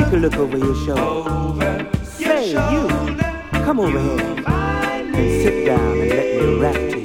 take a look over your shoulder. Say, you, come over here and sit down and let me rap to you.